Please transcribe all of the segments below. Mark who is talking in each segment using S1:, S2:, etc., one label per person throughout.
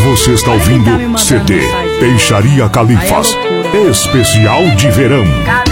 S1: Você está ouvindo CD Peixaria Califas, especial de verão.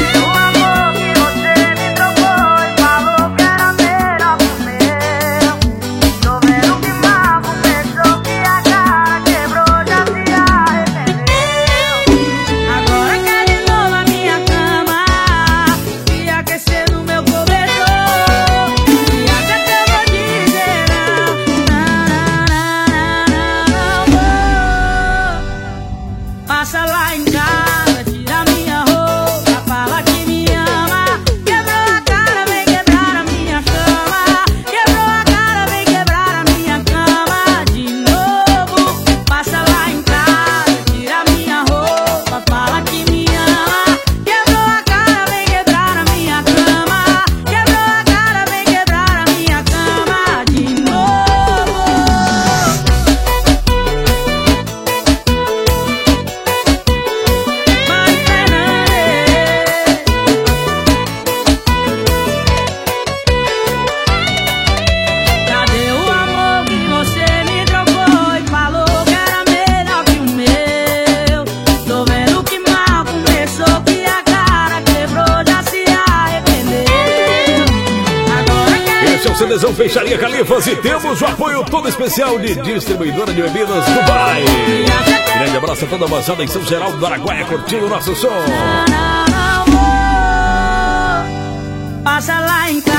S2: Passa lá em casa, tira minha roupa, fala que me ama. Quebrou a cara, vem quebrar a minha cama. Quebrou a cara, vem quebrar a minha cama de novo. Passa lá em casa, tira minha roupa, fala que me ama. Quebrou a cara, vem quebrar a minha cama. Quebrou a cara, vem quebrar a minha cama de novo.
S3: CDzão Peixaria Califas e temos o apoio todo especial de distribuidora de bebidas Dubai. Grande abraço a toda a moçada em São Geraldo do Araguaia curtindo o nosso som.
S2: Passa lá em casa.